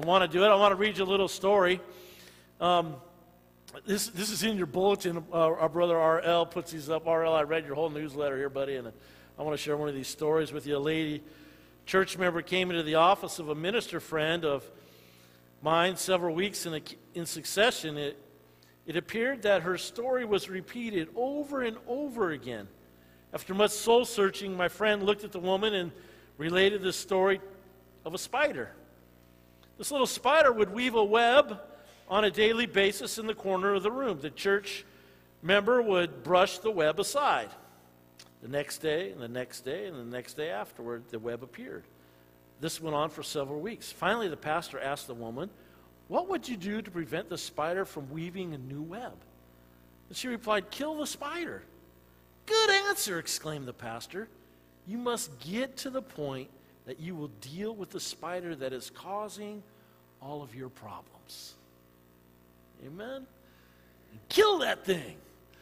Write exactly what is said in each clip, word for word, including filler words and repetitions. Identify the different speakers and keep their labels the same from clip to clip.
Speaker 1: want to do it, I want to read you a little story. Um, this this is in your bulletin. Uh, our brother R L puts these up. R L, I read your whole newsletter here, buddy, and I want to share one of these stories with you. A lady, church member, came into the office of a minister friend of mine several weeks in, a, in succession. It, it appeared that her story was repeated over and over again. After much soul searching, my friend looked at the woman and related the story of a spider. This little spider would weave a web on a daily basis in the corner of the room. The church member would brush the web aside. The next day, and the next day, and the next day afterward, the web appeared. This went on for several weeks. Finally, the pastor asked the woman, "What would you do to prevent the spider from weaving a new web?" And she replied, "Kill the spider." "Good answer," exclaimed the pastor. "You must get to the point that you will deal with the spider that is causing all of your problems." Amen? Kill that thing.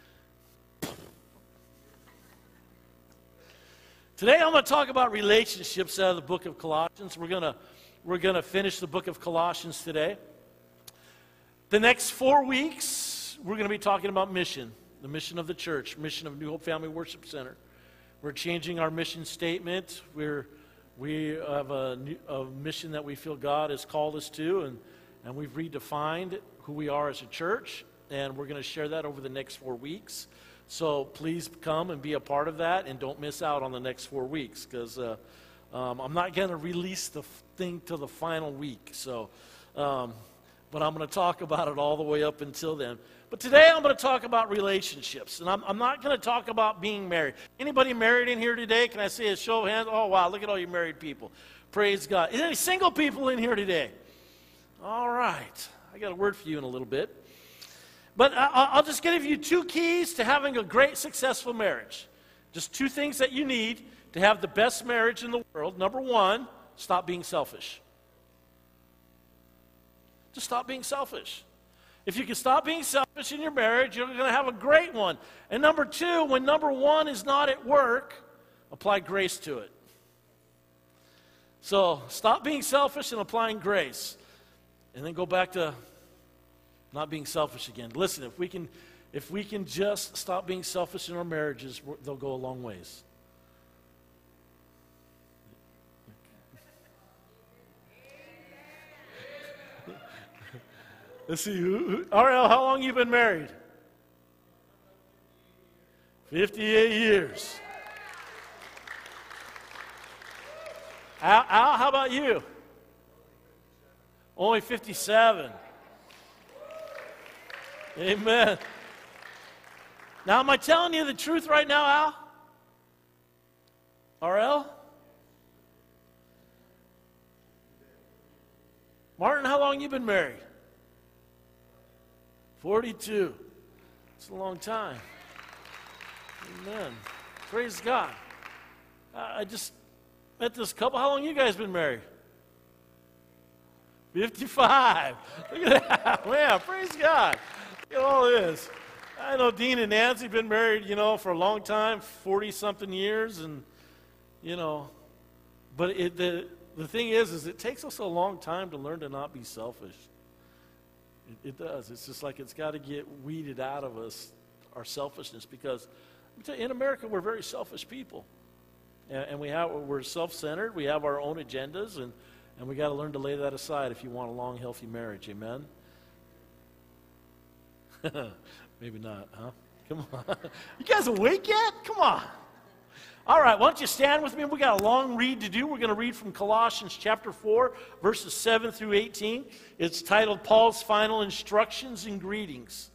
Speaker 1: Today I'm going to talk about relationships out of the book of Colossians. We're going to we're going to finish the book of Colossians today. The next four weeks, we're going to be talking about mission, the mission of the church, mission of New Hope Family Worship Center. We're changing our mission statement. We're we have a, new, a mission that we feel God has called us to, and, and we've redefined who we are as a church, and we're going to share that over the next four weeks. So please come and be a part of that, and don't miss out on the next four weeks, because uh, um, I'm not going to release the thing till the final week. So, um, but I'm going to talk about it all the way up until then. But today I'm going to talk about relationships, and I'm, I'm not going to talk about being married. Anybody married in here today? Can I see a show of hands? Oh, wow, look at all you married people. Praise God. Is there any single people in here today? All right. I got a word for you in a little bit. But I'll just give you two keys to having a great, successful marriage. Just two things that you need to have the best marriage in the world. Number one, stop being selfish. Just stop being selfish. If you can stop being selfish in your marriage, you're going to have a great one. And number two, when number one is not at work, apply grace to it. So stop being selfish and applying grace. And then go back to not being selfish again. Listen, if we can, if we can just stop being selfish in our marriages, they'll go a long ways. Let's see. R L, how long have you been married? fifty-eight years. Al, Al, how about you? Only fifty-seven. Amen. Now, am I telling you the truth right now, Al? R L? Martin, how long you been married? forty-two. It's a long time. Amen. Praise God. I just met this couple. How long you guys been married? fifty-five. Look at that. Man, praise God. Look at all this. I know Dean and Nancy have been married, you know, for a long time, forty-something years, and, you know, but it, the, the thing is, is it takes us a long time to learn to not be selfish. It, it does. It's just like it's got to get weeded out of us, our selfishness, because in America, we're very selfish people. And, and we have, we're self-centered. We have our own agendas, and, and we got to learn to lay that aside if you want a long, healthy marriage. Amen? Maybe not, huh? Come on. You guys awake yet? Come on. All right, why don't you stand with me? We got a long read to do. We're going to read from Colossians chapter four, verses seven through eighteen. It's titled Paul's Final Instructions and Greetings.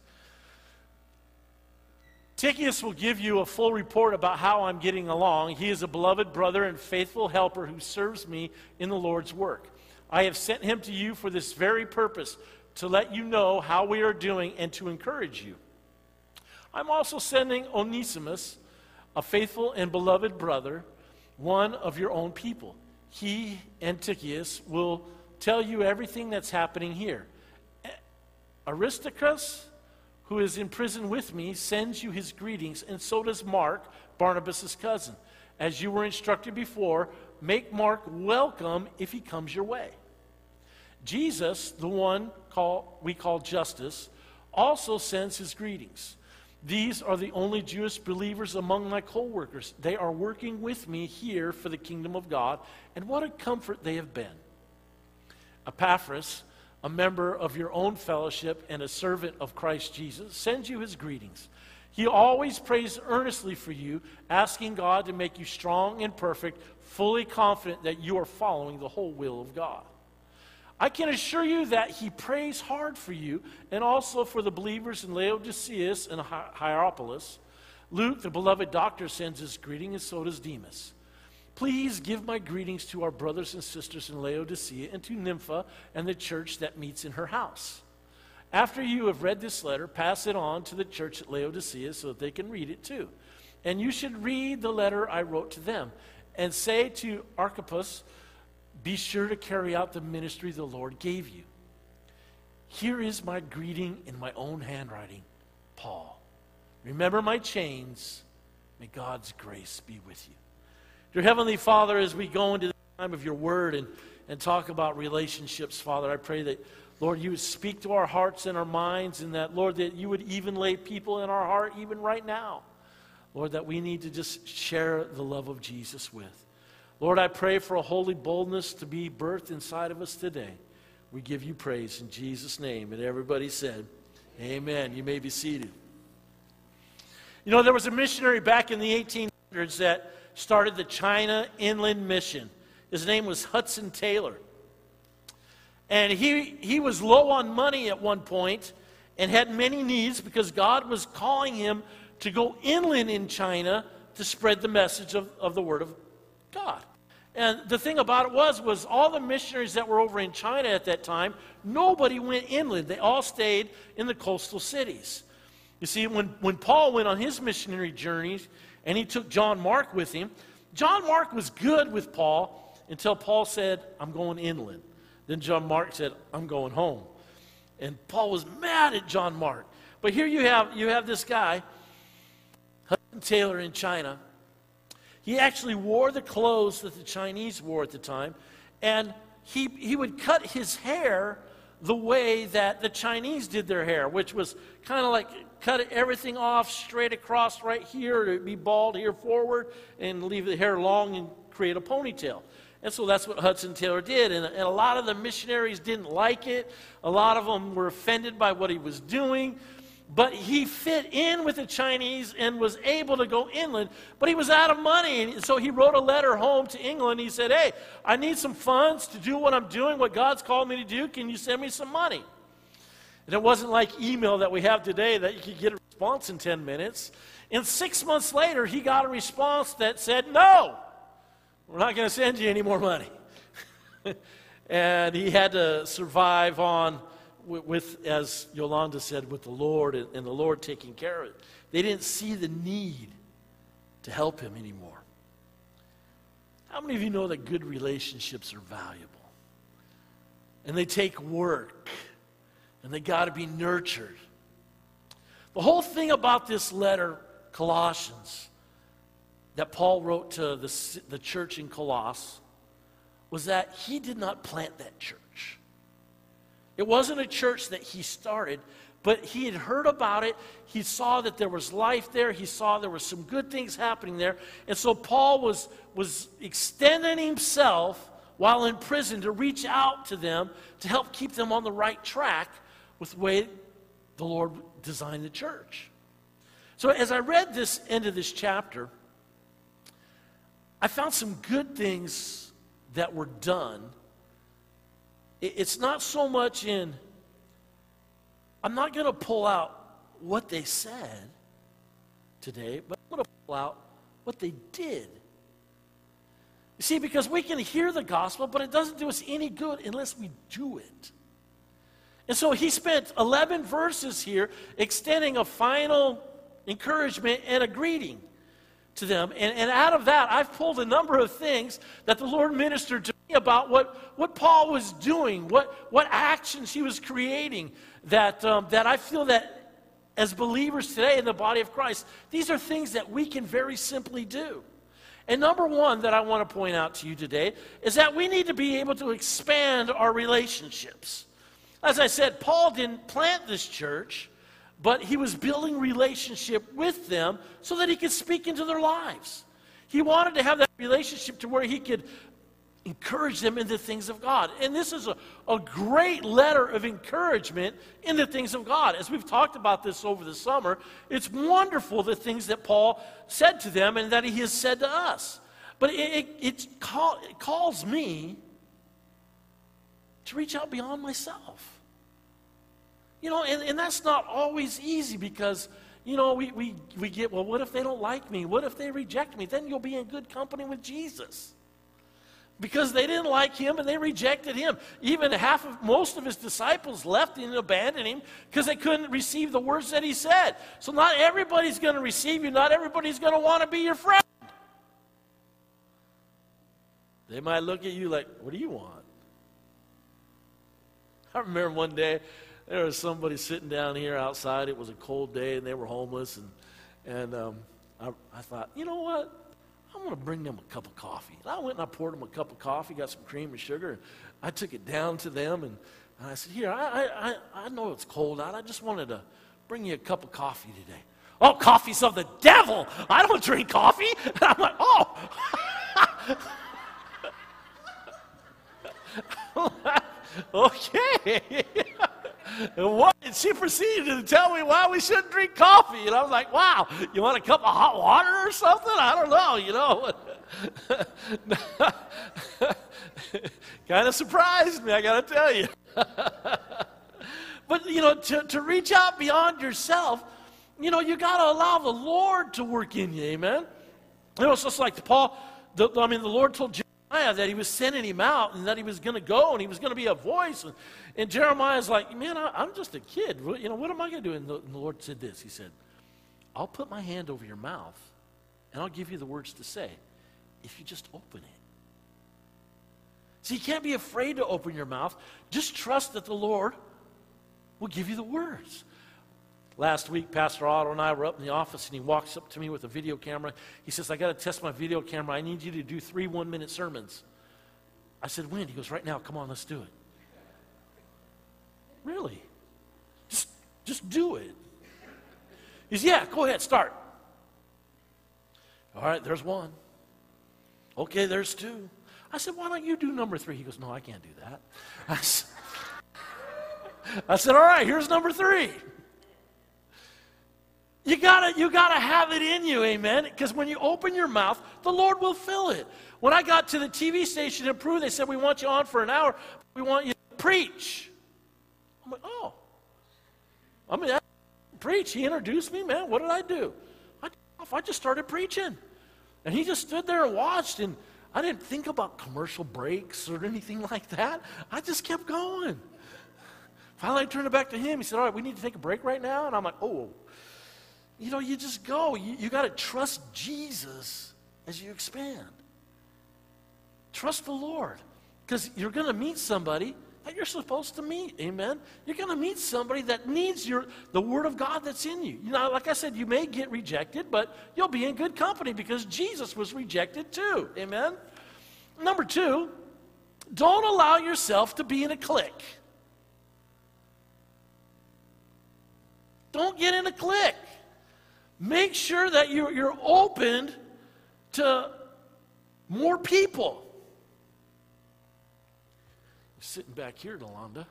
Speaker 1: Tychicus will give you a full report about how I'm getting along. He is a beloved brother and faithful helper who serves me in the Lord's work. I have sent him to you for this very purpose, to let you know how we are doing and to encourage you. I'm also sending Onesimus, a faithful and beloved brother, one of your own people. He and Tychicus will tell you everything that's happening here. Aristarchus, who is in prison with me, sends you his greetings, and so does Mark, Barnabas' cousin. As you were instructed before, make Mark welcome if he comes your way. Jesus, the one call, we call Justus, also sends his greetings. These are the only Jewish believers among my co-workers. They are working with me here for the kingdom of God, and what a comfort they have been. Epaphras, a member of your own fellowship and a servant of Christ Jesus, sends you his greetings. He always prays earnestly for you, asking God to make you strong and perfect, fully confident that you are following the whole will of God. I can assure you that he prays hard for you and also for the believers in Laodicea and Hierapolis. Luke, the beloved doctor, sends his greeting, and so does Demas. Please give my greetings to our brothers and sisters in Laodicea and to Nympha and the church that meets in her house. After you have read this letter, pass it on to the church at Laodicea so that they can read it too. And you should read the letter I wrote to them and say to Archippus, be sure to carry out the ministry the Lord gave you. Here is my greeting in my own handwriting, Paul. Remember my chains. May God's grace be with you. Dear Heavenly Father, as we go into the time of your word and, and talk about relationships, Father, I pray that, Lord, you would speak to our hearts and our minds, and that, Lord, that you would even lay people in our heart even right now, Lord, that we need to just share the love of Jesus with. Lord, I pray for a holy boldness to be birthed inside of us today. We give you praise in Jesus' name. And everybody said, amen. You may be seated. You know, there was a missionary back in the eighteen hundreds that started the China Inland Mission. His name was Hudson Taylor. And he, he was low on money at one point and had many needs because God was calling him to go inland in China to spread the message of, of the Word of God. And the thing about it was, was all the missionaries that were over in China at that time, nobody went inland. They all stayed in the coastal cities. You see, when, when Paul went on his missionary journeys, and he took John Mark with him, John Mark was good with Paul until Paul said, I'm going inland. Then John Mark said, I'm going home. And Paul was mad at John Mark. But here you have, you have this guy, Hudson Taylor in China. He actually wore the clothes that the Chinese wore at the time, and he, he would cut his hair the way that the Chinese did their hair, which was kind of like cut everything off straight across right here, to be bald here forward, and leave the hair long and create a ponytail. And so that's what Hudson Taylor did, and, and a lot of the missionaries didn't like it. A lot of them were offended by what he was doing. But he fit in with the Chinese and was able to go inland, but he was out of money. And so he wrote a letter home to England. He said, hey, I need some funds to do what I'm doing, what God's called me to do. Can you send me some money? And it wasn't like email that we have today that you could get a response in ten minutes. And six months later, he got a response that said, no, we're not going to send you any more money. And he had to survive on With, with, as Yolanda said, with the Lord and, and the Lord taking care of it. They didn't see the need to help him anymore. How many of you know that good relationships are valuable? And they take work, and they got to be nurtured. The whole thing about this letter, Colossians, that Paul wrote to the, the church in Colossus, was that he did not plant that church. It wasn't a church that he started, but he had heard about it. He saw that there was life there. He saw there were some good things happening there. And so Paul was, was extending himself while in prison to reach out to them to help keep them on the right track with the way the Lord designed the church. So as I read this end of this chapter, I found some good things that were done. It's not so much in, I'm not going to pull out what they said today, but I'm going to pull out what they did. You see, because we can hear the gospel, but it doesn't do us any good unless we do it. And so he spent eleven verses here extending a final encouragement and a greeting to them. And, and out of that, I've pulled a number of things that the Lord ministered to me about what, what Paul was doing, what, what actions he was creating, that, um, that I feel that as believers today in the body of Christ, these are things that we can very simply do. And number one that I want to point out to you today is that we need to be able to expand our relationships. As I said, Paul didn't plant this church, but he was building relationship with them so that he could speak into their lives. He wanted to have that relationship to where he could encourage them in the things of God. And this is a, a great letter of encouragement in the things of God. As we've talked about this over the summer, it's wonderful the things that Paul said to them and that he has said to us. But it, it, it, call, it calls me to reach out beyond myself. You know, and, and that's not always easy because, you know, we, we, we get, well, what if they don't like me? What if they reject me? Then you'll be in good company with Jesus. Because they didn't like him and they rejected him. Even half of, most of his disciples left and abandoned him because they couldn't receive the words that he said. So not everybody's going to receive you. Not everybody's going to want to be your friend. They might look at you like, what do you want? I remember one day there was somebody sitting down here outside. It was a cold day and they were homeless. And, and um, I, I thought, you know what? I'm going to bring them a cup of coffee. And I went and I poured them a cup of coffee, got some cream and sugar, and I took it down to them, and, and I said, here, I, I, I know it's cold out. I just wanted to bring you a cup of coffee today. Oh, coffee's of the devil. I don't drink coffee. And I'm like, oh. Okay. And what? And she proceeded to tell me why we shouldn't drink coffee. And I was like, wow, you want a cup of hot water or something? I don't know, you know. Kind of surprised me, I got to tell you. But, you know, to, to reach out beyond yourself, you know, you got to allow the Lord to work in you, amen? You know, it's just like Paul, the, I mean, the Lord told Jeremiah that he was sending him out and that he was going to go and he was going to be a voice. And, and Jeremiah's like, man, I, I'm just a kid. You know, what am I going to do? And the, and the Lord said this. He said, I'll put my hand over your mouth and I'll give you the words to say if you just open it. So you can't be afraid to open your mouth. Just trust that the Lord will give you the words. Last week, Pastor Otto and I were up in the office, and he walks up to me with a video camera. He says, I got to test my video camera. I need you to do three one-minute sermons. I said, when? He goes, right now. Come on, let's do it. Really? Just, just do it. He says, yeah, go ahead, start. All right, there's one. Okay, there's two. I said, why don't you do number three? He goes, no, I can't do that. I said, I said all right, here's number three. You gotta, you gotta have it in you, amen? Because when you open your mouth, the Lord will fill it. When I got to the T V station in Peru, they said, we want you on for an hour. We want you to preach. I'm like, oh. I mean, I preach. He introduced me, man. What did I do? I, I just started preaching. And he just stood there and watched, and I didn't think about commercial breaks or anything like that. I just kept going. Finally, I turned it back to him. He said, all right, we need to take a break right now. And I'm like, oh. You know, you just go. You, you got to trust Jesus as you expand. Trust the Lord. Because you're going to meet somebody that you're supposed to meet. Amen? You're going to meet somebody that needs your the Word of God that's in you. You know, like I said, you may get rejected, but you'll be in good company because Jesus was rejected too. Amen? Number two, don't allow yourself to be in a clique. Don't get in a clique. Make sure that you're, you're open to more people. You're sitting back here, Delonda.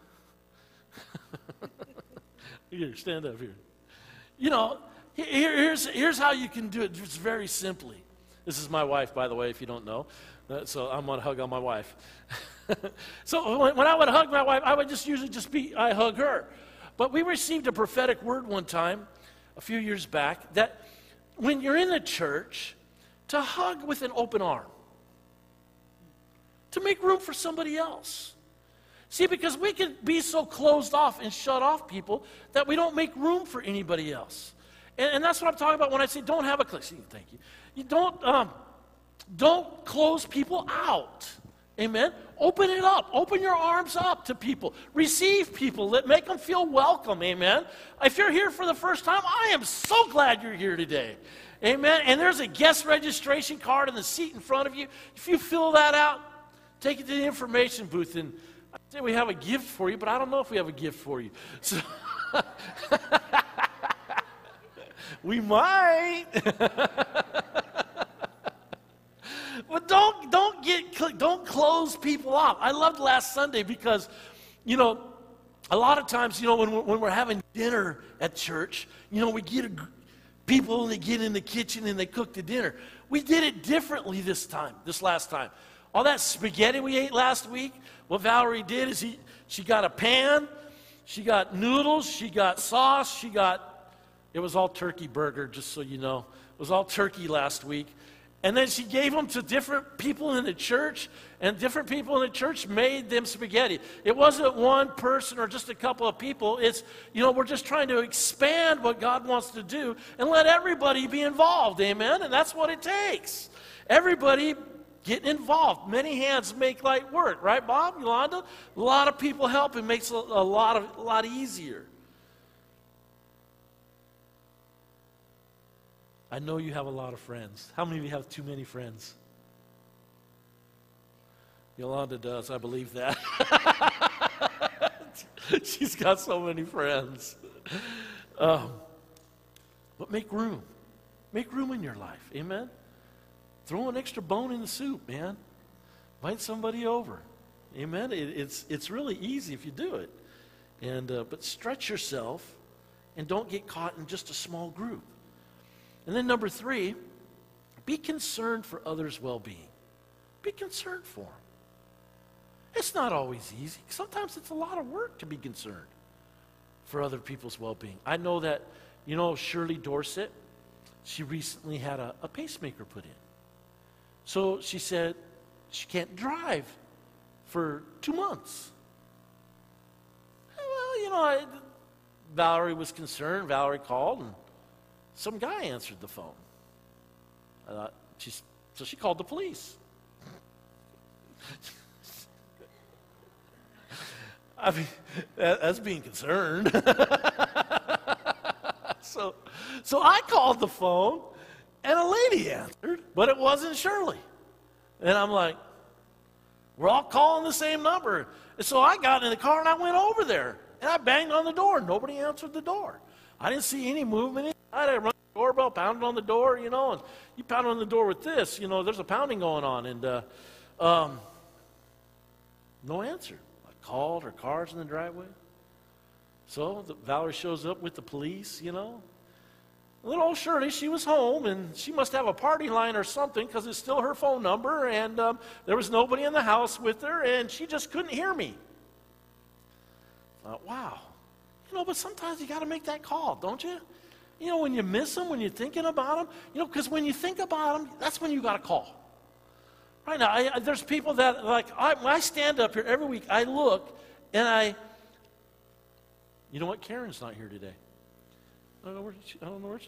Speaker 1: Here, stand up here. You know, here, here's, here's how you can do it just very simply. This is my wife, by the way, if you don't know. Uh, so I'm going to hug on my wife. So when, when I would hug my wife, I would just usually just be, I hug her. But we received a prophetic word one time, a few years back, that when you're in the church, to hug with an open arm, to make room for somebody else. See, because we can be so closed off and shut off people that we don't make room for anybody else. And, and that's what I'm talking about when I say don't have a clique. See, thank you. You don't, um, don't close people out. Amen? Open it up. Open your arms up to people. Receive people. Let, make them feel welcome. Amen? If you're here for the first time, I am so glad you're here today. Amen? And there's a guest registration card in the seat in front of you. If you fill that out, take it to the information booth. And I say we have a gift for you, but I don't know if we have a gift for you. So we might. But don't don't get don't close people off. I loved last Sunday because, you know, a lot of times, you know, when we're, when we're having dinner at church, you know, we get a, people and they get in the kitchen and they cook the dinner. We did it differently this time, this last time. All that spaghetti we ate last week, what Valerie did is he, she got a pan, she got noodles, she got sauce, she got, it was all turkey burger, just so you know. It was all turkey last week. And then she gave them to different people in the church, and different people in the church made them spaghetti. It wasn't one person or just a couple of people. It's, you know, we're just trying to expand what God wants to do and let everybody be involved, amen? And that's what it takes. Everybody getting involved. Many hands make light work, right, Bob, Yolanda? A lot of people help. It makes it a lot, of, a lot easier. I know you have a lot of friends. How many of you have too many friends? Yolanda does, I believe that. She's got so many friends. Um, but make room. Make room in your life, amen? Throw an extra bone in the soup, man. Invite somebody over, amen? It, it's, it's really easy if you do it. And uh, but stretch yourself and don't get caught in just a small group. And then number three, be concerned for others' well-being. Be concerned for them. It's not always easy. Sometimes it's a lot of work to be concerned for other people's well-being. I know that, you know, Shirley Dorset, she recently had a, a pacemaker put in. So she said she can't drive for two months. Well, you know, I, Valerie was concerned. Valerie called, and some guy answered the phone. I thought, she's, so she called the police. I mean, that, that's being concerned. so, so I called the phone, and a lady answered, but it wasn't Shirley. And I'm like, we're all calling the same number. And so I got in the car, and I went over there, and I banged on the door. Nobody answered the door. I didn't see any movement. I had to run the doorbell, pounded on the door, you know, and you pound on the door with this, you know, there's a pounding going on, and uh, um, no answer. I called, her car's in the driveway. So the, Valerie shows up with the police, you know. Little old Shirley, she was home, and she must have a party line or something because it's still her phone number, and um, there was nobody in the house with her, and she just couldn't hear me. I thought, wow. You know, but sometimes you got to make that call, don't you? You know, when you miss them, when you're thinking about them, you know, because when you think about them, that's when you got to call. Right now, I, I, there's people that, like, I, when I stand up here every week, I look, and I, you know what, Karen's not here today. I don't know where she, I don't know where she,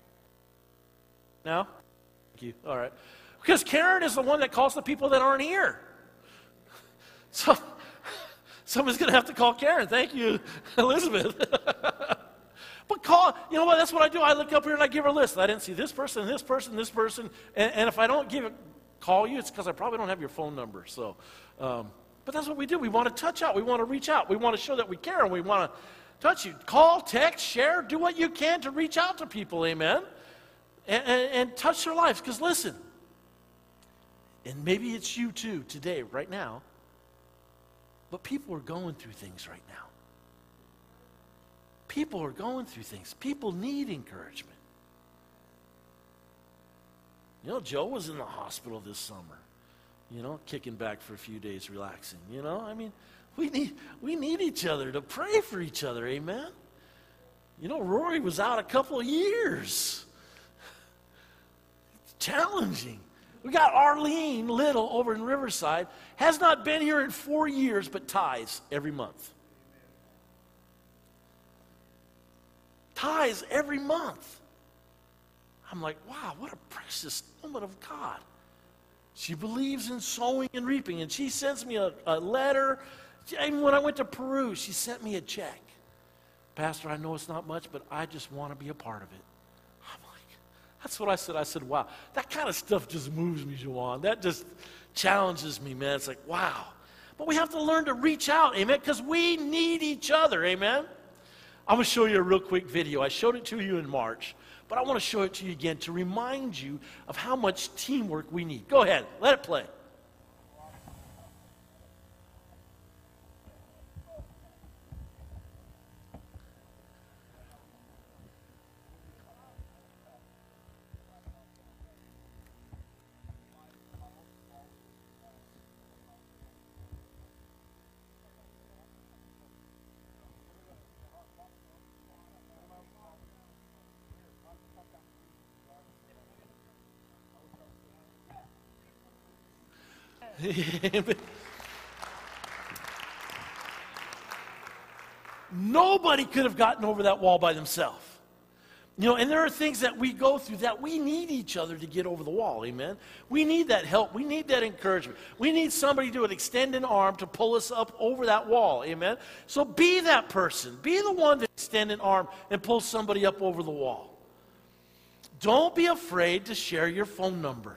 Speaker 1: now? Thank you, all right. Because Karen is the one that calls the people that aren't here. So, someone's going to have to call Karen. Thank you, Elizabeth. But call, you know what, that's what I do. I look up here and I give her a list. I didn't see this person, this person, this person. And, and if I don't give it, call you, it's because I probably don't have your phone number. So, um, but that's what we do. We want to touch out. We want to reach out. We want to show that we care, and we want to touch you. Call, text, share, do what you can to reach out to people, amen? And, and, and touch their lives. Because listen, and maybe it's you too today, right now, but people are going through things right now. People are going through things. People need encouragement. You know, Joe was in the hospital this summer, you know, kicking back for a few days, relaxing. You know, I mean, we need we need each other to pray for each other, amen? You know, Rory was out a couple of years. It's challenging. We got Arlene Little over in Riverside, has not been here in four years, but tithes every month. Tithes every month. I'm like, wow, what a precious woman of God. She believes in sowing and reaping, and she sends me a, a letter. Even when I went to Peru, she sent me a check. Pastor, I know it's not much, but I just want to be a part of it. I'm like, that's what I said. I said, wow, that kind of stuff just moves me, Juwan. That just challenges me, man. It's like, wow. But we have to learn to reach out, amen, because we need each other, amen. I'm going to show you a real quick video. I showed it to you in March, but I want to show it to you again to remind you of how much teamwork we need. Go ahead. Let it play. Nobody could have gotten over that wall by themselves. You know, and there are things that we go through that we need each other to get over the wall, amen? We need that help. We need that encouragement. We need somebody to extend an arm to pull us up over that wall, amen? So be that person. Be the one to extend an arm and pull somebody up over the wall. Don't be afraid to share your phone number.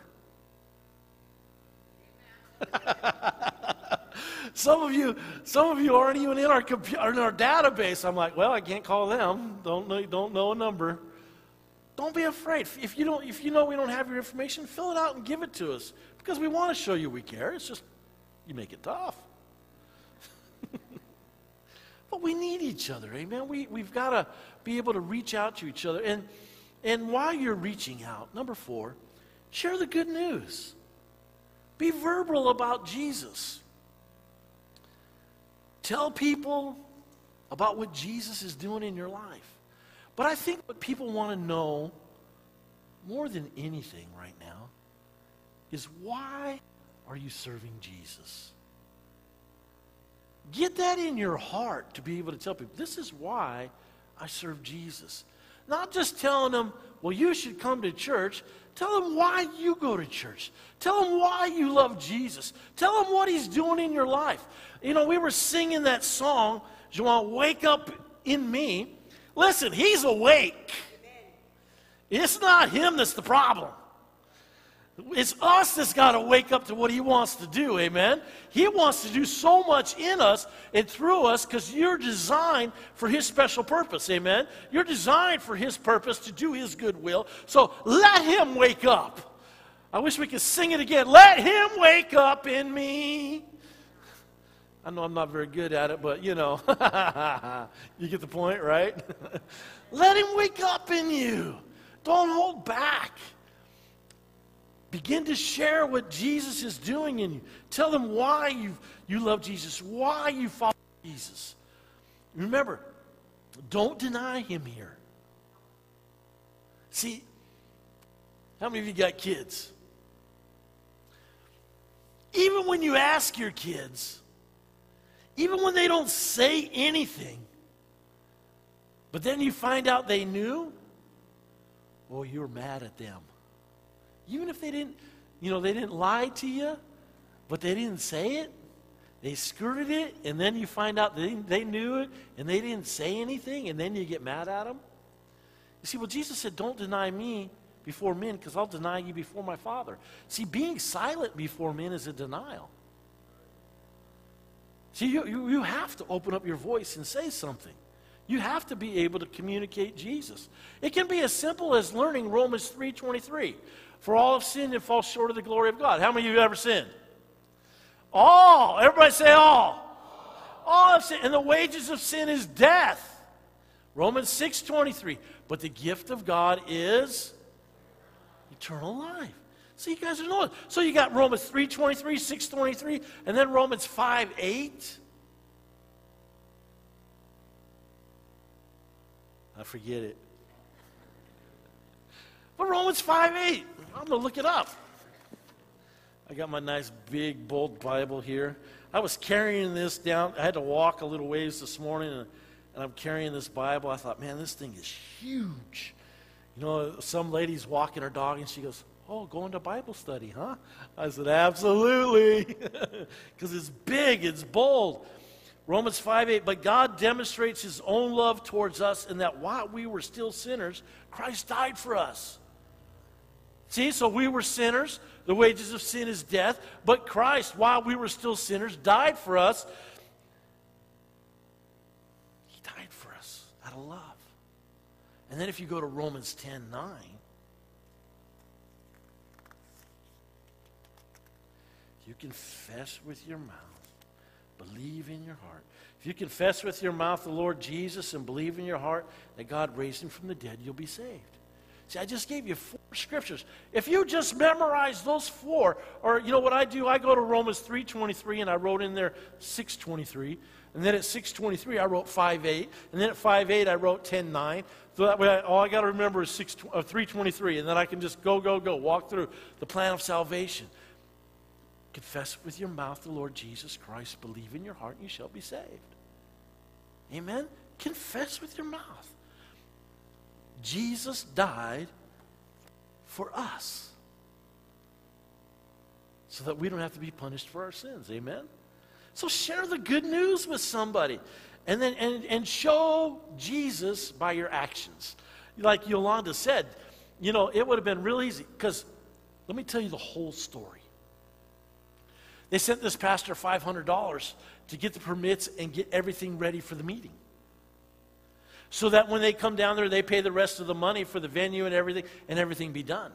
Speaker 1: Some of you, some of you aren't even in our computer, in our database. I'm like, well, I can't call them. Don't know, don't know a number. Don't be afraid. If you don't, if you know we don't have your information, fill it out and give it to us because we want to show you we care. It's just you make it tough. But we need each other, amen. We we've got to be able to reach out to each other, and and while you're reaching out, number four, share the good news. Be verbal about Jesus. Tell people about what Jesus is doing in your life. But I think what people want to know more than anything right now is, why are you serving Jesus? Get that in your heart to be able to tell people, this is why I serve Jesus. Not just telling them, well, you should come to church. Tell them why you go to church. Tell them why you love Jesus. Tell them what he's doing in your life. You know, we were singing that song, Joanne, Wake Up in Me. Listen, he's awake. It's not him that's the problem. It's us that's got to wake up to what he wants to do, amen? He wants to do so much in us and through us because you're designed for his special purpose, amen? You're designed for his purpose to do his good will. So let him wake up. I wish we could sing it again. Let him wake up in me. I know I'm not very good at it, but you know, you get the point, right? Let him wake up in you. Don't hold back. Begin to share what Jesus is doing in you. Tell them why you, you love Jesus, why you follow Jesus. Remember, don't deny him here. See, how many of you got kids? Even when you ask your kids, even when they don't say anything, but then you find out they knew, well, you're mad at them. Even if they didn't, you know, they didn't lie to you, but they didn't say it, they skirted it, and then you find out they, they knew it, and they didn't say anything, and then you get mad at them. You see, well, Jesus said, don't deny me before men, because I'll deny you before my Father. See, being silent before men is a denial. See, you, you, you have to open up your voice and say something. You have to be able to communicate Jesus. It can be as simple as learning Romans three twenty-three. For all have sinned and fall short of the glory of God. How many of you have ever sinned? All. Everybody say all. All have sinned. And the wages of sin is death. Romans six twenty-three. But the gift of God is eternal life. So you guys are knowing. So you got Romans three twenty-three, six twenty-three, and then Romans five eight. I forget it. But Romans five eight. I'm going to look it up. I got my nice big bold Bible here. I was carrying this down. I had to walk a little ways this morning, and, and I'm carrying this Bible. I thought, man, this thing is huge. You know, some lady's walking her dog, and she goes, Oh, going to Bible study, huh? I said, absolutely. Because it's big, it's bold. Romans five eight, but God demonstrates his own love towards us in that while we were still sinners, Christ died for us. See, so we were sinners. The wages of sin is death. But Christ, while we were still sinners, died for us. He died for us out of love. And then if you go to Romans ten nine, you confess with your mouth, believe in your heart. If you confess with your mouth the Lord Jesus and believe in your heart that God raised him from the dead, you'll be saved. See, I just gave you four scriptures. If you just memorize those four, or you know what I do, I go to Romans three twenty-three and I wrote in there six twenty-three. And then at six twenty-three I wrote five eight. And then at five eight I wrote ten nine. So that way I, all I got to remember is six, uh, three twenty-three. And then I can just go, go, go, walk through the plan of salvation. Confess with your mouth the Lord Jesus Christ. Believe in your heart and you shall be saved. Amen? Confess with your mouth. Jesus died for us so that we don't have to be punished for our sins. Amen? So share the good news with somebody and then and, and show Jesus by your actions. Like Yolanda said, you know, it would have been real easy because let me tell you the whole story. They sent this pastor five hundred dollars to get the permits and get everything ready for the meeting. So that when they come down there, they pay the rest of the money for the venue and everything, and everything be done.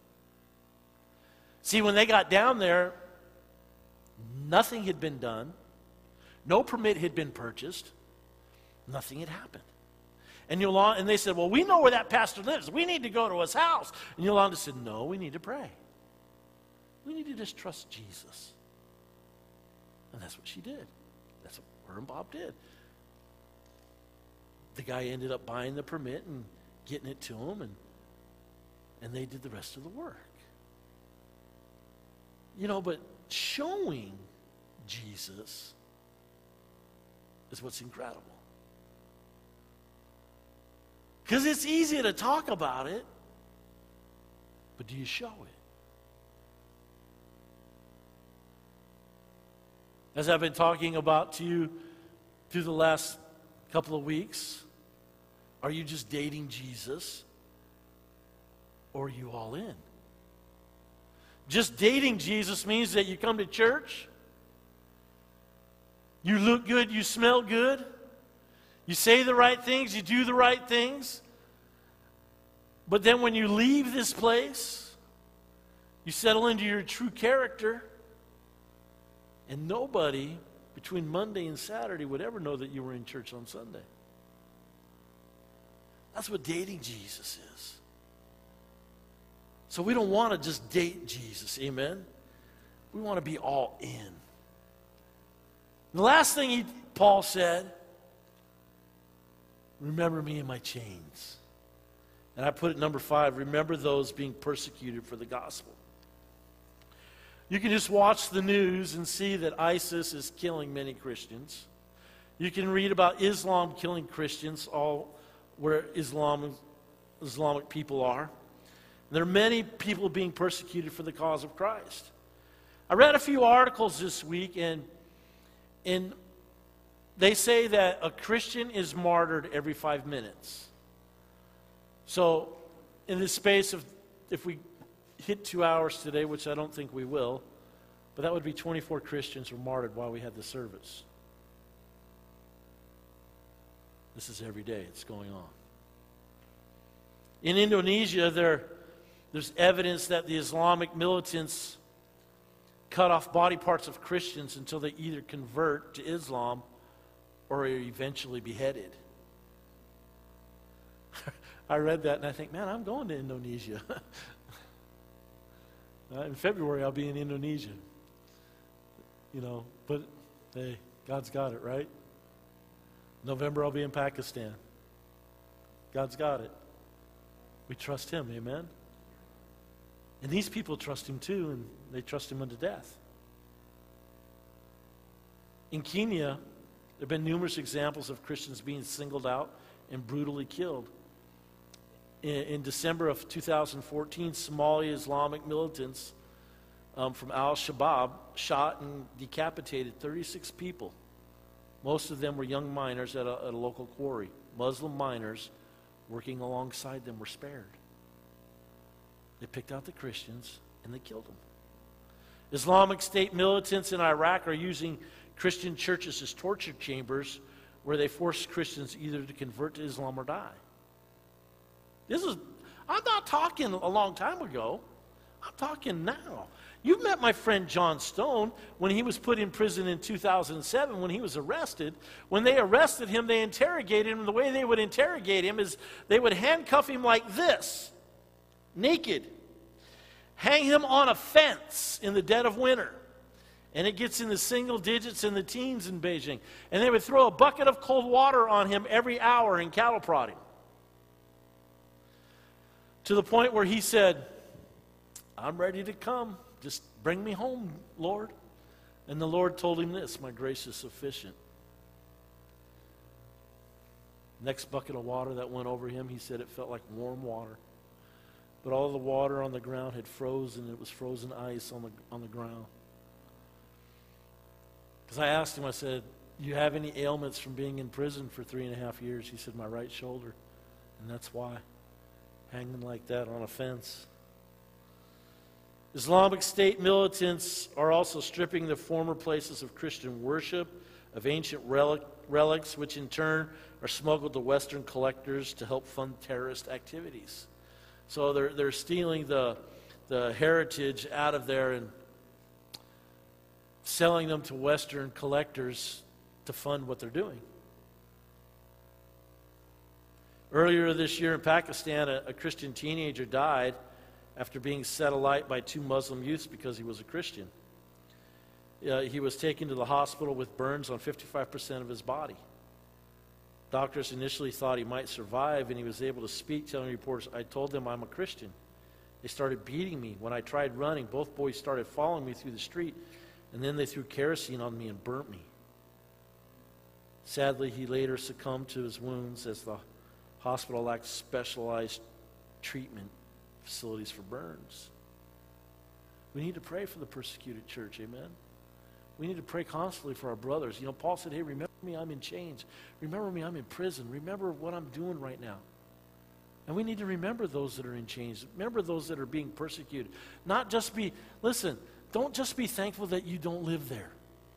Speaker 1: See, when they got down there, nothing had been done. No permit had been purchased. Nothing had happened. And Yolanda, and they said, well, we know where that pastor lives. We need to go to his house. And Yolanda said, no, we need to pray. We need to just trust Jesus. And that's what she did. That's what her and Bob did. The guy ended up buying the permit and getting it to him, and, and they did the rest of the work. You know, but showing Jesus is what's incredible. Because it's easy to talk about it, but do you show it? As I've been talking about to you through the last couple of weeks, are you just dating Jesus, or are you all in? Just dating Jesus means that you come to church, you look good, you smell good, you say the right things, you do the right things, but then when you leave this place, you settle into your true character, and nobody between Monday and Saturday would ever know that you were in church on Sunday. That's what dating Jesus is. So we don't want to just date Jesus, amen? We want to be all in. The last thing he, Paul said, remember me in my chains. And I put it number five, remember those being persecuted for the gospel. You can just watch the news and see that ISIS is killing many Christians. You can read about Islam killing Christians, all where Islam, Islamic people are. There are many people being persecuted for the cause of Christ. I read a few articles this week, and, and they say that a Christian is martyred every five minutes. So in the space of, if we hit two hours today, which I don't think we will, but that would be twenty-four Christians were martyred while we had the service. This is every day it's going on. In Indonesia, there, there's evidence that the Islamic militants cut off body parts of Christians until they either convert to Islam or are eventually beheaded. I read that and I think, man, I'm going to Indonesia. uh, in February, I'll be in Indonesia. You know, but hey, God's got it, right? November, I'll be in Pakistan. God's got it. We trust Him, amen? And these people trust Him too, and they trust Him unto death. In Kenya, there have been numerous examples of Christians being singled out and brutally killed. in, in December of two thousand fourteen, Somali Islamic militants um, from Al-Shabaab shot and decapitated thirty-six people. Most of them were young miners at a, at a local quarry. Muslim miners working alongside them were spared. They picked out the Christians and they killed them. Islamic State militants in Iraq are using Christian churches as torture chambers where they force Christians either to convert to Islam or die. This is, I'm not talking a long time ago. I'm talking now. You've met my friend John Stone when he was put in prison in two thousand seven when he was arrested. When they arrested him, they interrogated him. The way they would interrogate him is they would handcuff him like this, naked, hang him on a fence in the dead of winter. And it gets in the single digits in the teens in Beijing. And they would throw a bucket of cold water on him every hour and cattle prod him. To the point where he said, I'm ready to come. Just bring me home, Lord. And the Lord told him this, my grace is sufficient. Next bucket of water that went over him, he said it felt like warm water. But all the water on the ground had frozen. It was frozen ice on the, on the ground. Because I asked him, I said, do you have any ailments from being in prison for three and a half years? He said, my right shoulder. And that's why. Hanging like that on a fence. Islamic State militants are also stripping the former places of Christian worship, of ancient relic, relics, which in turn are smuggled to Western collectors to help fund terrorist activities. So they're, they're stealing the, the heritage out of there and selling them to Western collectors to fund what they're doing. Earlier this year in Pakistan, a, a Christian teenager died after being set alight by two Muslim youths because he was a Christian. Uh, he was taken to the hospital with burns on fifty-five percent of his body. Doctors initially thought he might survive, and he was able to speak, telling reporters, I told them I'm a Christian. They started beating me. When I tried running, both boys started following me through the street, and then they threw kerosene on me and burnt me. Sadly, he later succumbed to his wounds as the hospital lacked specialized treatment facilities for burns. We need to pray for the persecuted church, amen? We need to pray constantly for our brothers. You know, Paul said, hey, remember me, I'm in chains. Remember me, I'm in prison. Remember what I'm doing right now. And we need to remember those that are in chains. Remember those that are being persecuted. Not just be, listen, don't just be thankful that you don't live there.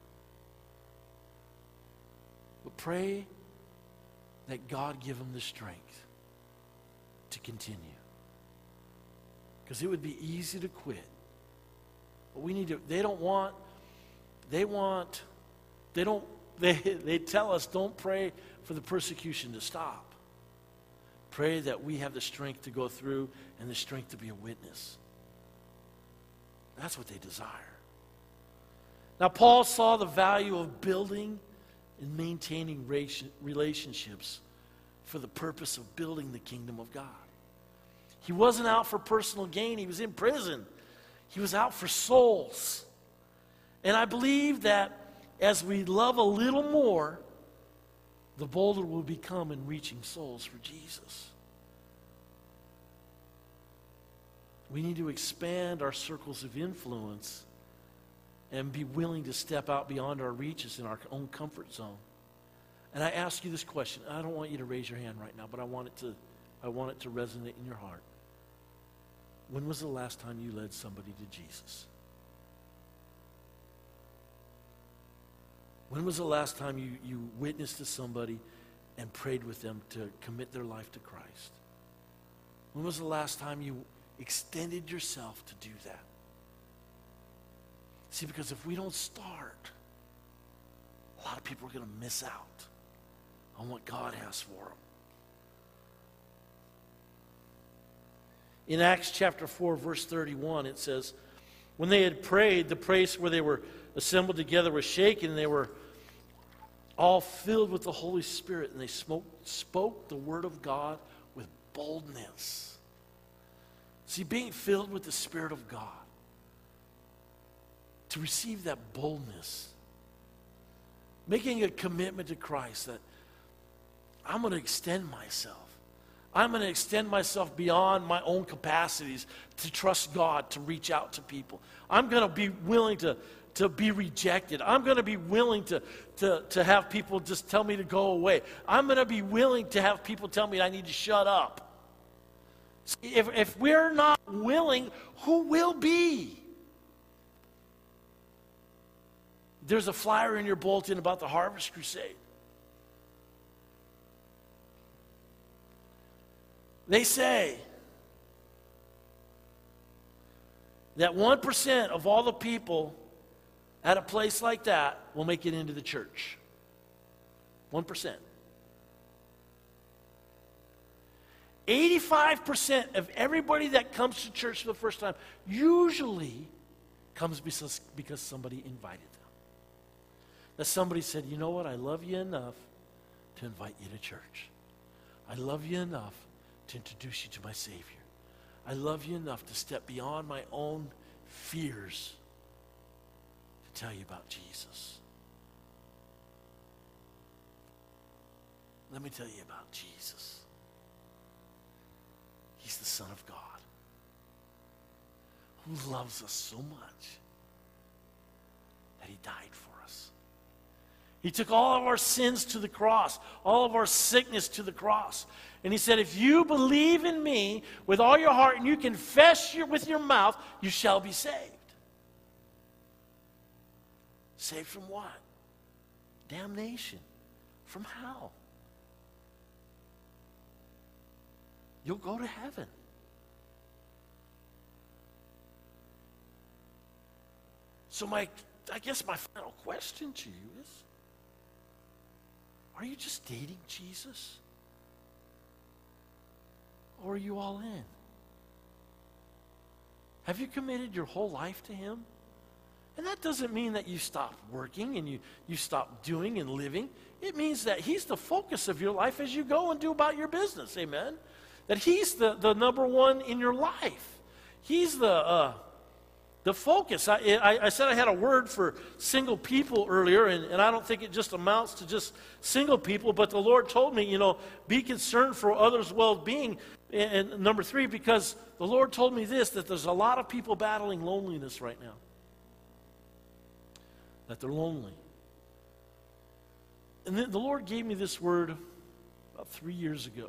Speaker 1: But pray that God give them the strength to continue. Because it would be easy to quit. But we need to, they don't want, they want, they don't, they, they tell us don't pray for the persecution to stop. Pray that we have the strength to go through and the strength to be a witness. That's what they desire. Now, Paul saw the value of building and maintaining relationships for the purpose of building the kingdom of God. He wasn't out for personal gain. He was in prison. He was out for souls. And I believe that as we love a little more, the bolder we'll become in reaching souls for Jesus. We need to expand our circles of influence and be willing to step out beyond our reaches in our own comfort zone. And I ask you this question. I don't want you to raise your hand right now, but I want it to, I want it to resonate in your heart. When was the last time you led somebody to Jesus? When was the last time you, you witnessed to somebody and prayed with them to commit their life to Christ? When was the last time you extended yourself to do that? See, because if we don't start, a lot of people are going to miss out on what God has for them. In Acts chapter four, verse thirty-one, it says, when they had prayed, the place where they were assembled together was shaken, and they were all filled with the Holy Spirit, and they spoke, spoke the word of God with boldness. See, being filled with the Spirit of God, to receive that boldness, making a commitment to Christ that I'm going to extend myself. I'm going to extend myself beyond my own capacities to trust God to reach out to people. I'm going to be willing to, to be rejected. I'm going to be willing to, to, to have people just tell me to go away. I'm going to be willing to have people tell me I need to shut up. See, if, if we're not willing, who will be? There's a flyer in your bulletin about the Harvest Crusade. They say that one percent of all the people at a place like that will make it into the church. one percent. eighty-five percent of everybody that comes to church for the first time usually comes because, because somebody invited them. That somebody said, you know what, I love you enough to invite you to church. I love you enough to introduce you to my Savior. I love you enough to step beyond my own fears to tell you about Jesus. Let me tell you about Jesus. He's the Son of God who loves us so much that he died for us. He took all of our sins to the cross, all of our sickness to the cross. And he said, if you believe in me with all your heart and you confess your, with your mouth, you shall be saved. Saved from what? Damnation. From hell. You'll go to heaven. So my, I guess my final question to you is, are you just dating Jesus? Or are you all in? Have you committed your whole life to him? And that doesn't mean that you stop working and you, you stop doing and living. It means that he's the focus of your life as you go and do about your business. Amen? That he's the, the number one in your life. He's the, uh, the focus. I, I, I said I had a word for single people earlier, and, and I don't think it just amounts to just single people, but the Lord told me, you know, be concerned for others' well-being. And, and number three, because the Lord told me this, that there's a lot of people battling loneliness right now. That they're lonely. And then the Lord gave me this word about three years ago.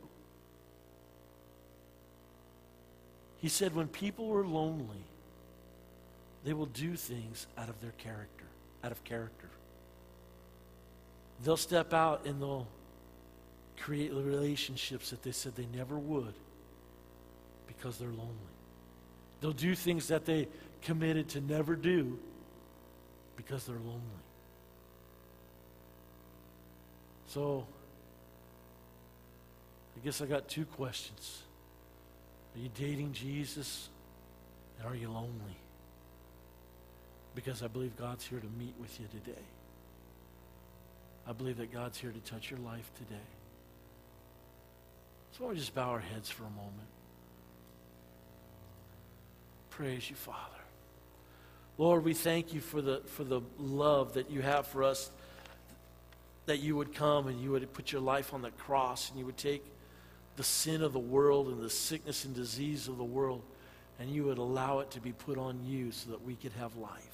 Speaker 1: He said, when people are lonely, they will do things out of their character, out of character. They'll step out and they'll create relationships that they said they never would because they're lonely. They'll do things that they committed to never do because they're lonely. So, I guess I got two questions. Are you dating Jesus, and are you lonely? Because I believe God's here to meet with you today. I believe that God's here to touch your life today. So why don't we just bow our heads for a moment. Praise you, Father. Lord, we thank you for the, for the love that you have for us, that you would come and you would put your life on the cross and you would take the sin of the world and the sickness and disease of the world and you would allow it to be put on you so that we could have life.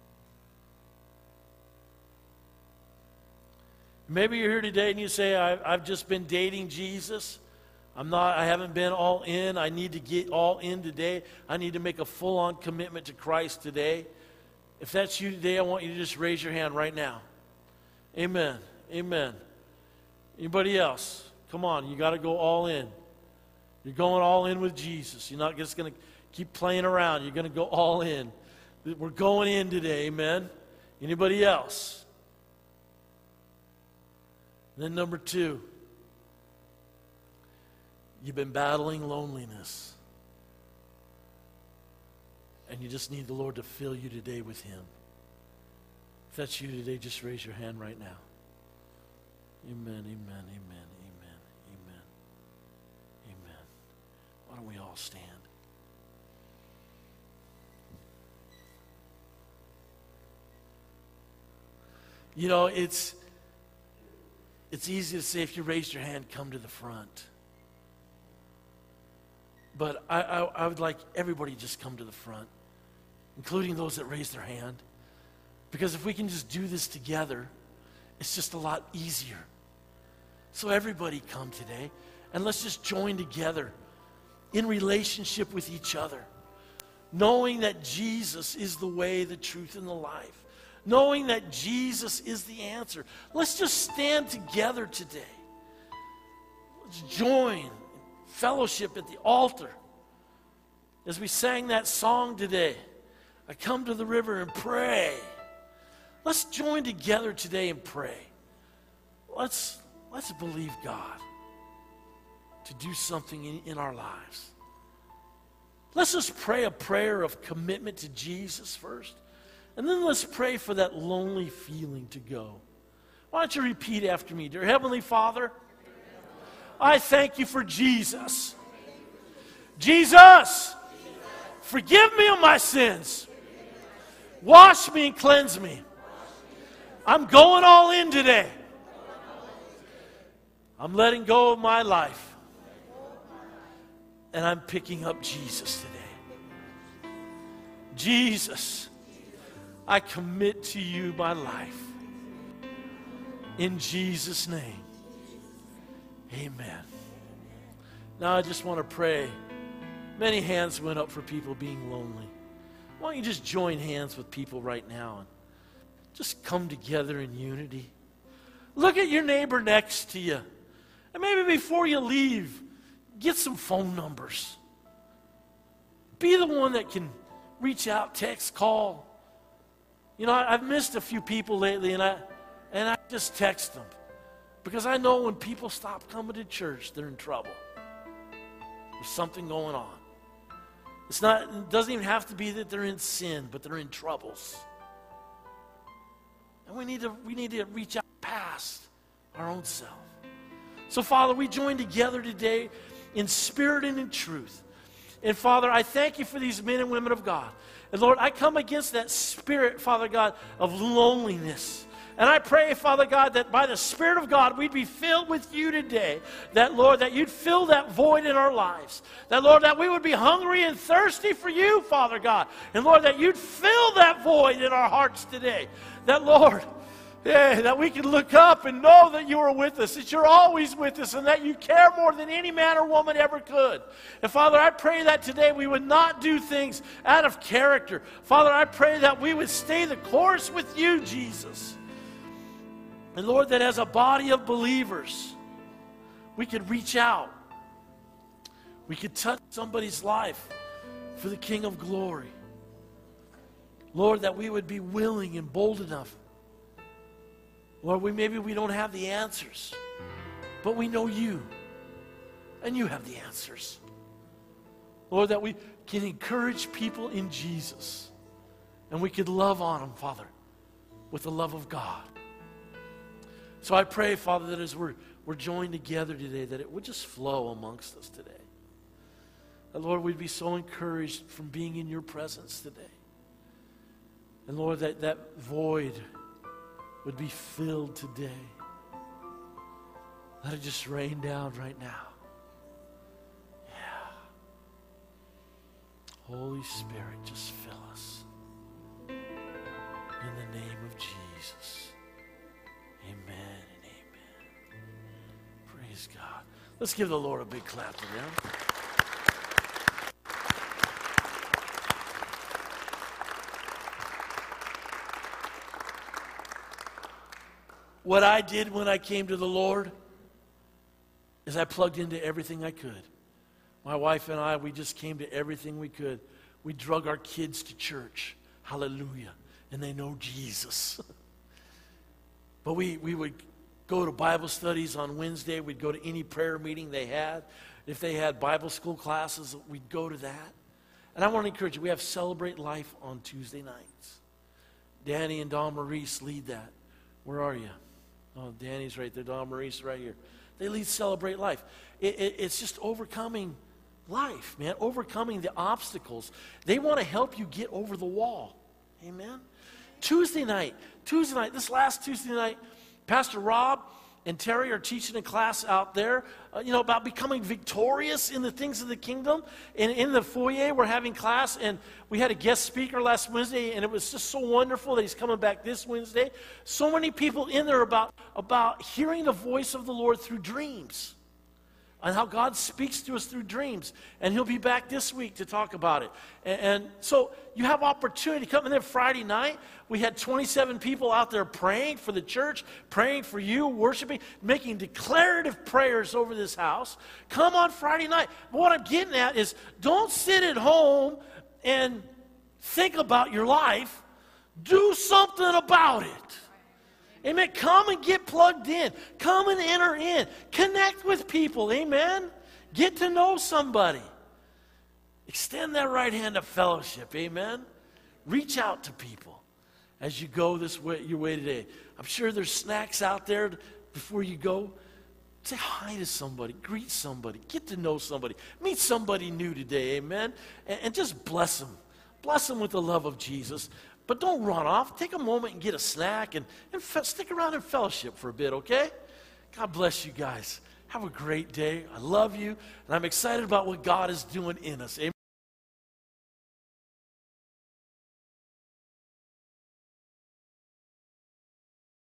Speaker 1: Maybe you're here today and you say, I've, I've just been dating Jesus. I'm not, I haven't been all in. I need to get all in today. I need to make a full-on commitment to Christ today. If that's you today, I want you to just raise your hand right now. Amen. Amen. Anybody else? Come on, you got to go all in. You're going all in with Jesus. You're not just going to keep playing around. You're going to go all in. We're going in today. Amen. Anybody else? Then number two, you've been battling loneliness. And you just need the Lord to fill you today with him. If that's you today, just raise your hand right now. Amen, amen, amen, amen, amen, amen. Why don't we all stand? You know, it's it's easy to say if you raised your hand, come to the front. But I, I, I would like everybody just come to the front, including those that raise their hand. Because if we can just do this together, it's just a lot easier. So everybody come today, and let's just join together in relationship with each other, knowing that Jesus is the way, the truth, and the life, knowing that Jesus is the answer. Let's just stand together today. Let's join fellowship at the altar. As we sang that song today, I come to the river and pray. Let's join together today and pray. Let's, let's believe God to do something in, in our lives. Let's just pray a prayer of commitment to Jesus first. And then let's pray for that lonely feeling to go. Why don't you repeat after me? Dear Heavenly Father, I thank you for Jesus. Jesus, forgive me of my sins. Wash me and cleanse me. I'm going all in today. I'm letting go of my life. And I'm picking up Jesus today. Jesus, I commit to you my life. In Jesus' name, amen. Now I just want to pray. Many hands went up for people being lonely. Why don't you just join hands with people right now and just come together in unity. Look at your neighbor next to you. And maybe before you leave, get some phone numbers. Be the one that can reach out, text, call. You know, I, I've missed a few people lately, and I, and I just text them. Because I know when people stop coming to church, they're in trouble. There's something going on. It's not, it doesn't even have to be that they're in sin, but they're in troubles. And we need to, we need to reach out past our own self. So, Father, we join together today in spirit and in truth. And, Father, I thank you for these men and women of God. And, Lord, I come against that spirit, Father God, of loneliness. And I pray, Father God, that by the Spirit of God, we'd be filled with you today. That, Lord, that you'd fill that void in our lives. That, Lord, that we would be hungry and thirsty for you, Father God. And, Lord, that you'd fill that void in our hearts today. That, Lord, yeah, that we can look up and know that you are with us, that you're always with us, and that you care more than any man or woman ever could. And, Father, I pray that today we would not do things out of character. Father, I pray that we would stay the course with you, Jesus. And, Lord, that as a body of believers, we could reach out. We could touch somebody's life for the King of Glory. Lord, that we would be willing and bold enough. Lord, we, maybe we don't have the answers, but we know you, and you have the answers. Lord, that we can encourage people in Jesus, and we could love on them, Father, with the love of God. So I pray, Father, that as we're, we're joined together today, that it would just flow amongst us today. That, Lord, we'd be so encouraged from being in your presence today. And, Lord, that, that void would be filled today. Let it just rain down right now. Yeah. Holy Spirit, just fill us. In the name of Jesus. Amen and amen. Praise God. Let's give the Lord a big clap for them. What I did when I came to the Lord is I plugged into everything I could. My wife and I, we just came to everything we could. We drug our kids to church. Hallelujah. And they know Jesus. But we, we would go to Bible studies on Wednesday. We'd go to any prayer meeting they had. If they had Bible school classes, we'd go to that. And I want to encourage you, we have Celebrate Life on Tuesday nights. Danny and Don Maurice lead that. Where are you? Oh, Danny's right there. Don Maurice right here. They lead Celebrate Life. It, it, it's just overcoming life, man. Overcoming the obstacles. They want to help you get over the wall. Amen? Tuesday night. Tuesday night. This last Tuesday night, Pastor Rob and Terry are teaching a class out there, uh, you know, about becoming victorious in the things of the kingdom. And in the foyer, we're having class, and we had a guest speaker last Wednesday, and it was just so wonderful that he's coming back this Wednesday. So many people in there about, about hearing the voice of the Lord through dreams, and how God speaks to us through dreams. And he'll be back this week to talk about it. And, and so you have opportunity. Come in there Friday night. We had twenty-seven people out there praying for the church, praying for you, worshiping, making declarative prayers over this house. Come on Friday night. But what I'm getting at is, don't sit at home and think about your life. Do something about it. Amen. Come and get plugged in. Come and enter in. Connect with people. Amen. Get to know somebody. Extend that right hand of fellowship. Amen. Reach out to people as you go this way, your way today. I'm sure there's snacks out there before you go. Say hi to somebody. Greet somebody. Get to know somebody. Meet somebody new today. Amen. And, and just bless them. Bless them with the love of Jesus. But don't run off. Take a moment and get a snack and, and fe- stick around and fellowship for a bit, okay? God bless you guys. Have a great day. I love you, and I'm excited about what God is doing in us. Amen.